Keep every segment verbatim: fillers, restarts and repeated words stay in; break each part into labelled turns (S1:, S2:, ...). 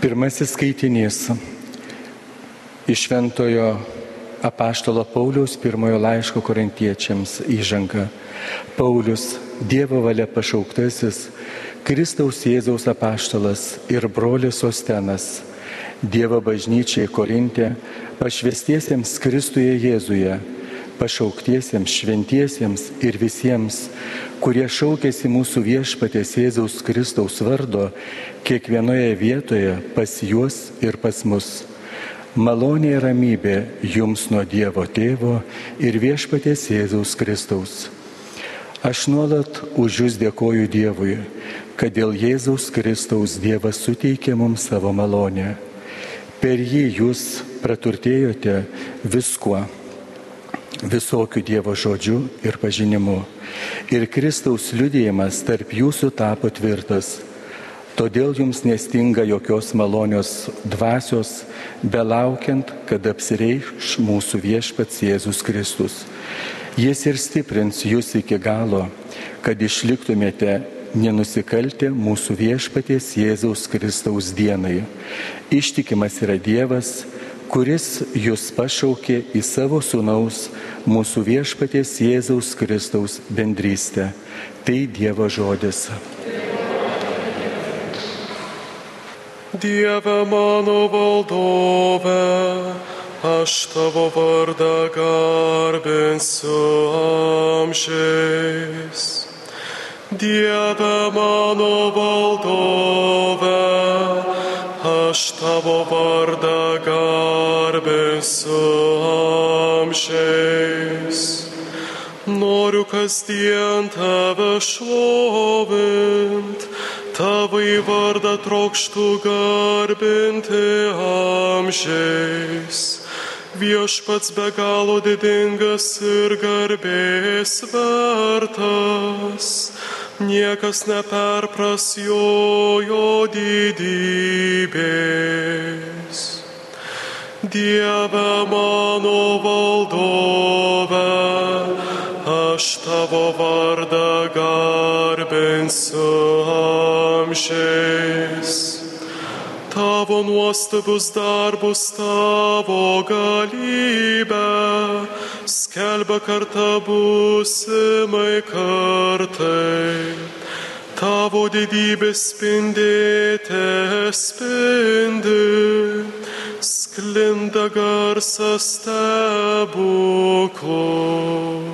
S1: Pirmasis skaitinys iš Šventojo apaštalo Pauliaus pirmojo laiško Korintiečiams įžanga. Paulius, Dievo valia pašauktasis, Kristaus Jėzaus apaštalas ir brolis Sostenas, Dievo bažnyčiai Korinte, pašvęstiesiems Kristuje Jėzuje, pašauktiesiems šventiesiems ir visiems, kurie šaukėsi mūsų viešpaties Jėzaus Kristaus vardo, kiekvienoje vietoje pas juos ir pas mus. Malonė ir ramybė jums nuo Dievo Tėvo ir viešpaties Jėzaus Kristaus. Aš nuolat už jūs dėkoju Dievui, kad dėl Jėzaus Kristaus Dievas suteikė mums savo malonę. Per jį jūs praturtėjote viskuo, visokių Dievo žodžių ir pažinimu. Ir Kristaus liudijimas tarp jūsų tapo tvirtas. Todėl jums nestinga jokios malonios dvasios, belaukiant, kad apsireikš mūsų viešpats Jėzus Kristus. Jis ir stiprins jūs iki galo, kad išliktumėte nenusikaltę mūsų viešpaties Jėzaus Kristaus dienai. Ištikimas yra Dievas, kuris jūs pašaukė į savo sūnaus, mūsų viešpaties Jėzaus Kristaus bendrystę. Tai Dievo žodis.
S2: Dieve mano valdove, aš tavo vardą garbinsiu amžiais. Dieve mano valdove, aš tavo vardą garbinsiu amžiais. Noriu kasdien tave šlovint, tavai vardą trokštu garbinti amžiais. Viešpats be galo didingas ir garbės vertas, niekas neperpras jo, jo didybės. Dieve mano valdove, aš tavo vardą garbinsiu amžiais. Tavo nuostabius darbus, tavo galybę skelbia kartą būsimai kartai. Tavo didybė spindėte spindi, sklinda garsas stebuklų.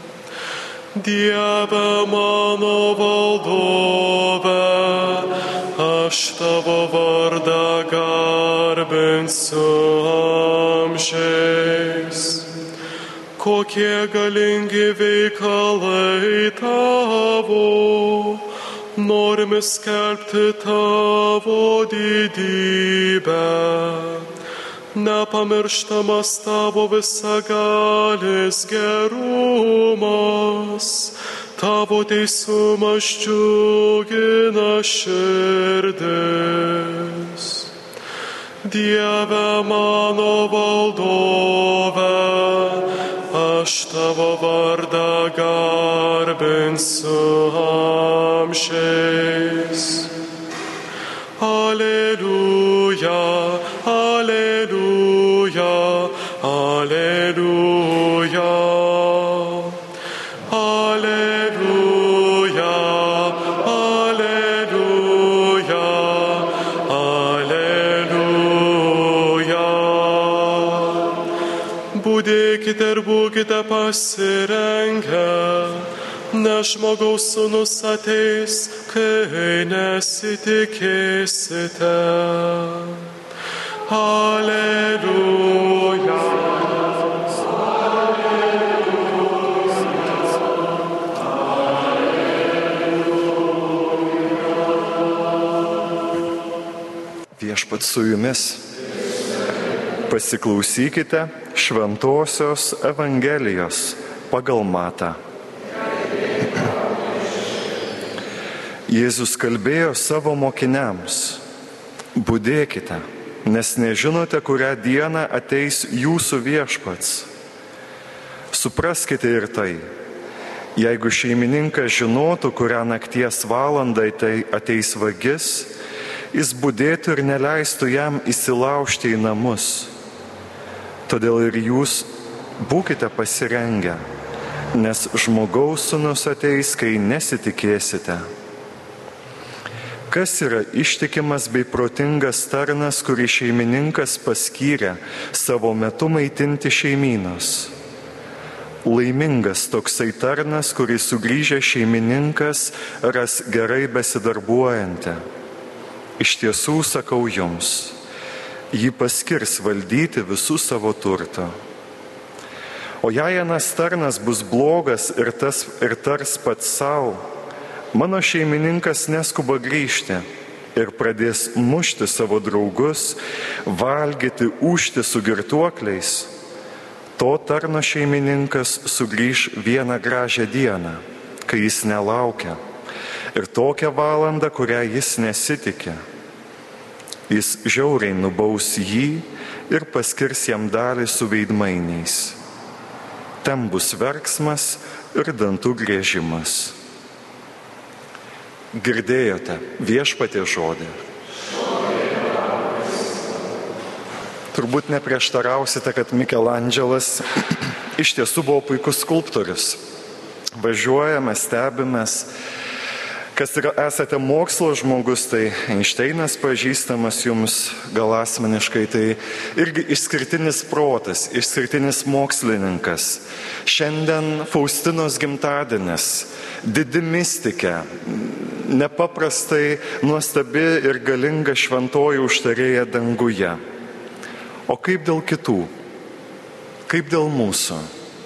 S2: Dieve mano valdove, aš tavo vardą garbinsiu amžiais. Kokie galingi veikalai tavo, norime skelbti tavo didybę. Nepamirštamas tavo visagalis gerumas, tavo teisumas džiugina širdis. Dieve mano valdove, aš tavo vardą garbinsiu amžiais. Aleliuja, aleliuja, aleliuja. Aleliuja, aleliuja, aleliuja. Budėkite ir būkite pasirengę, nes žmogaus sūnus ateis, kai nesitikėsite. Aleliuja.
S3: Viešpats su jumis. Pasiklausykite Šventosios Evangelijos pagal Matą. Jėzus kalbėjo savo mokiniams: budėkite, nes nežinote, kurią dieną ateis jūsų viešpats. Supraskite ir tai, jeigu šeimininkas žinotų, kurią nakties valandą ateis vagis, jis budėtų ir neleistų jam įsilaužti į namus. Todėl ir jūs būkite pasirengę, nes žmogaus sūnus ateis, kai nesitikėsite. Kas yra ištikimas bei protingas tarnas, kurį šeimininkas paskyrė savo metu maitinti šeimynos? Laimingas toksai tarnas, kurį sugrįžęs šeimininkas ras gerai besidarbuojantį. Iš tiesų sakau jums, jį paskirs valdyti visų savo turto. O jei anas tarnas bus blogas ir, tas, ir tars pats savo, mano šeimininkas neskuba grįžti ir pradės mušti savo draugus, valgyti, ūžti su girtuokliais, to tarno šeimininkas sugrįž vieną gražią dieną, kai jis nelaukia, ir tokią valandą, kurią jis nesitikė. Jis žiauriai nubaus jį ir paskirs jam dalį su veidmainiais. Ten bus verksmas ir dantų griežimas. Girdėjote viešpaties žodį. Turbūt neprieštarausite, kad Mikelandželas iš tiesų buvo puikus skulptorius. Važiuojame, stebimės. Kas yra, esate mokslo žmogus, tai Einšteinas pažįstamas jums gal asmeniškai, tai irgi išskirtinis protas, išskirtinis mokslininkas. Šiandien Faustinos gimtadienis, didi mistikė, nepaprastai nuostabi ir galinga šventoji užtarėja danguje. O kaip dėl kitų? Kaip dėl mūsų?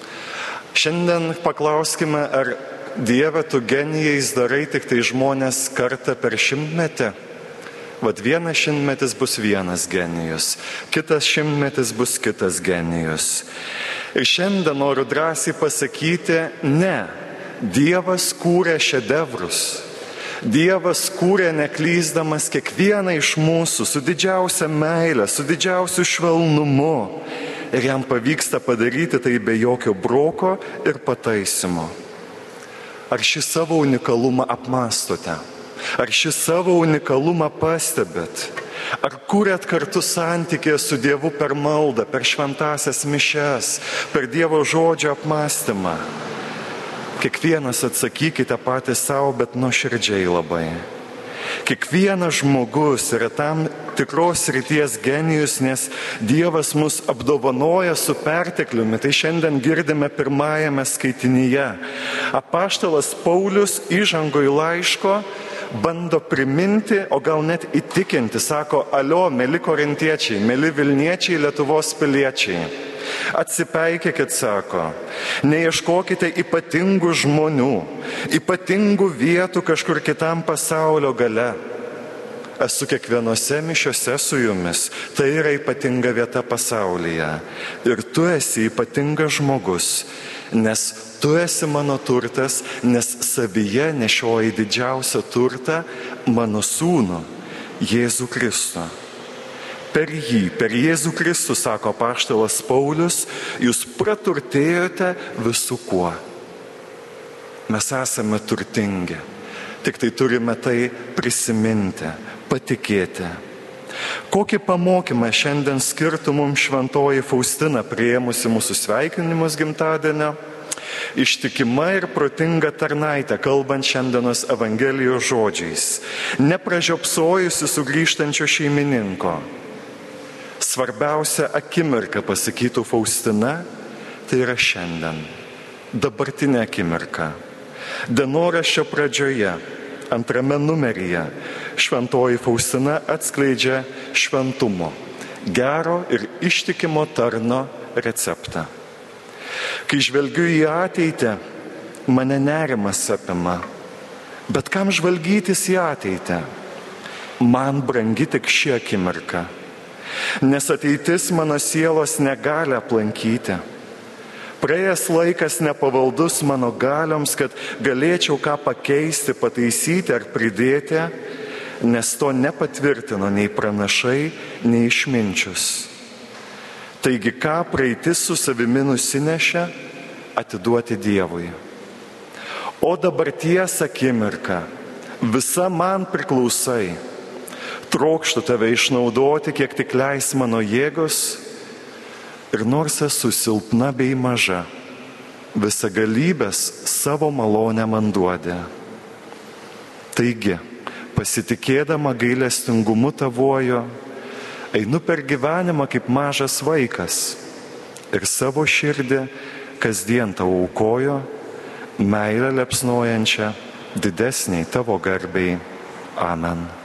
S3: Šiandien paklauskime, ar Dieve, tu genijais darai tik tai žmonės kartą per šimtmetį? Vat vienas šimtmetis bus vienas genijus, kitas šimtmetis bus kitas genijus. Ir šiandien noriu drąsiai pasakyti, ne, Dievas kūrė šedevrus. Dievas kūrė neklysdamas kiekvieną iš mūsų su didžiausia meile, su didžiausiu švelnumu. Ir jam pavyksta padaryti tai be jokio broko ir pataisimo. Ar šį savo unikalumą apmąstote? Ar šį savo unikalumą pastebit? Ar kūrėt kartu santykį su Dievu per maldą, per šventasias mišias, per Dievo žodžio apmąstymą? Kiekvienas atsakykite patys savo, bet nuoširdžiai labai. Kiekvienas žmogus yra tam tikros srities genijus, nes Dievas mus apdovanoja su pertekliumi. Tai šiandien girdime pirmajame skaitinyje. Apaštalas Paulius įžangoje laiško bando priminti, o gal net įtikinti, sako, alio, mėly korintiečiai, mėly Vilniečiai, Lietuvos piliečiai. Atsipeikėkit, sako, neieškokite ypatingų žmonių, ypatingų vietų kažkur kitam pasaulio gale. Esu kiekvienose mišiose su jumis, tai yra ypatinga vieta pasaulyje. Ir tu esi ypatingas žmogus, nes tu esi mano turtas, nes savyje nešioji didžiausią turtą, mano sūnų, Jėzų Kristų. Per jį, per Jėzų Kristų, sako apaštalas Paulius, jūs praturtėjote visų kuo. Mes esame turtingi, tik tai turime tai prisiminti, patikėti. Kokį pamokymą šiandien skirtų mums šventoji Faustina, priėmusi mūsų sveikinimus gimtadienio? Ištikima ir protinga tarnaitė, kalbant šiandienos Evangelijos žodžiais, nepražiopsojusi sugrįžtančio šeimininko. Svarbiausia akimirka, pasakytų Faustina, tai yra šiandien, dabartinė akimirka. Dienoraščio pradžioje, antrame numeryje, šventoji Faustina atskleidžia šventumo, gero ir ištikimo tarno receptą. Kai žvelgiu į ateitį, mane nerimas apima, bet kam žvalgytis į ateitį? Man brangi tik ši akimirka. Nes ateitis mano sielos negali aplankyti. Praėjęs laikas nepavaldus mano galioms, kad galėčiau ką pakeisti, pataisyti ar pridėti, nes to nepatvirtino nei pranašai, nei išminčius. Taigi, ką praeitis su savimi nusinešė, atiduoti Dievui. O dabarties akimirka, visa man priklausai. trokštu tave išnaudoti, kiek tik leis mano jėgos. Ir nors esu silpna bei maža, visagalybės savo malonę man duodė. Taigi, pasitikėdama gailestingumu tavojo, einu per gyvenimą kaip mažas vaikas ir savo širdį kasdien tau aukojo, meilę liepsnojančią didesniai tavo garbei. Amen.